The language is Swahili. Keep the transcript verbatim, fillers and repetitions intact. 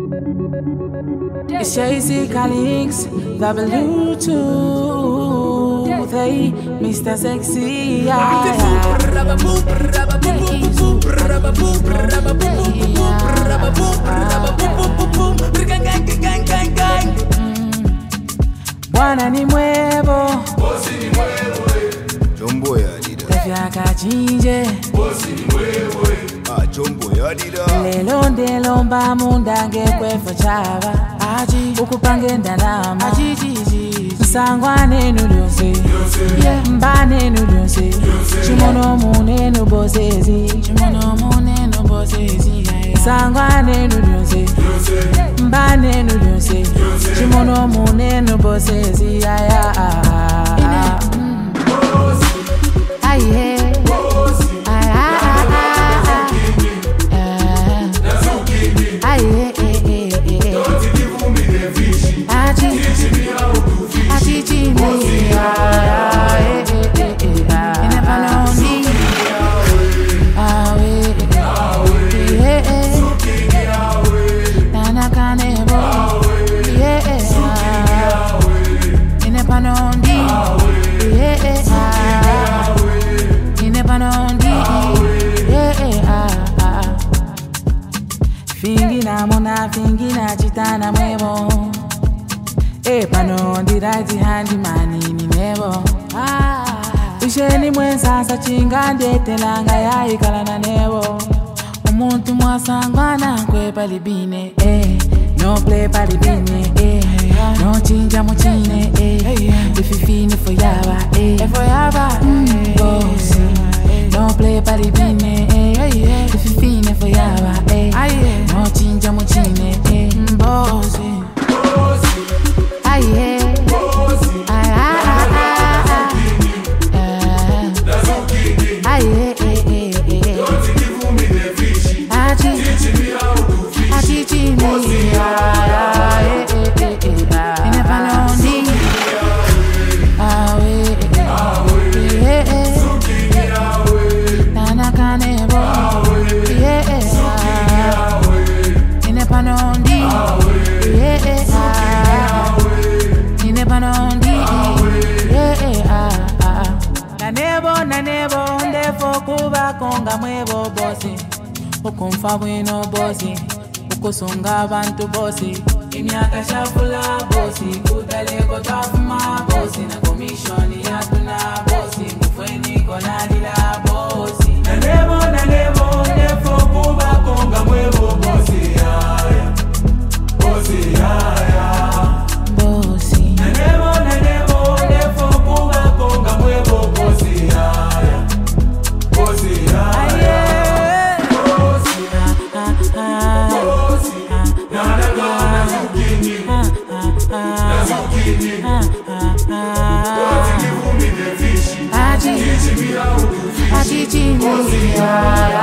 It's Jay-Z Calix, W two, hey, Mister Sexy, yeah, Bwana ni mwevo, bosi ni mwevo, Jombo ya dida, tafyaka chinje, bosi ni mwevo, ah jombo ya dida, lelo ndelo mba mundange kwefo chava, aji ukupange ndalama, aji jiji, nsangwane nulyonse, mbane nulyonse, chimono mune nubosezi, chimono mune nubosezi, nsangwane nulyonse, mbane nulyonse, chimono mune nubosezi, ya ya ya. Aye. Fingina mona fingina chitana mwevo, e pano ndi right hand mani ni nevo. Ah, isheni mwensasa chinga ndete langa ya ikala na nevo. Umuntu mwasangwana kwe palibine, eh, no play palibine, eh, no chinja muchine, eh, ififini forever, eh, forever, mm, bossy, no play palibine, eh, ififini forever, eh, no chinja muchine, eh, bossy, aye, bossy, aye, aye, aye, don't give me the fish, aji, teach me how to fish, aji, aji, bossy, aye, ine panondi, awe, awe, sukini awe, nana kanebo, yeah, ine panondi, yeah, ine panondi, yeah, nanebo, nanebo, ndefo kuba konga mwebo bosi, ukumfa bwino bosi, ukusonga abantu bosi, imyaka shafula bosi, kutaleko tafuma bosi, na komishoni yatuna bosi, mufweni konadila bosi. nanebo nanebo ndefo kuba konga mwevo bosi yaya, bosi yaya, Bosi, nanebo nanebo ndefo kuba konga mwevo bosi yaya, bosi yaya, bosi, bosi, nanagana zukini, nazukini, don't give me the fish, aji, teach me how to fish, aji, aji, bosi yaya.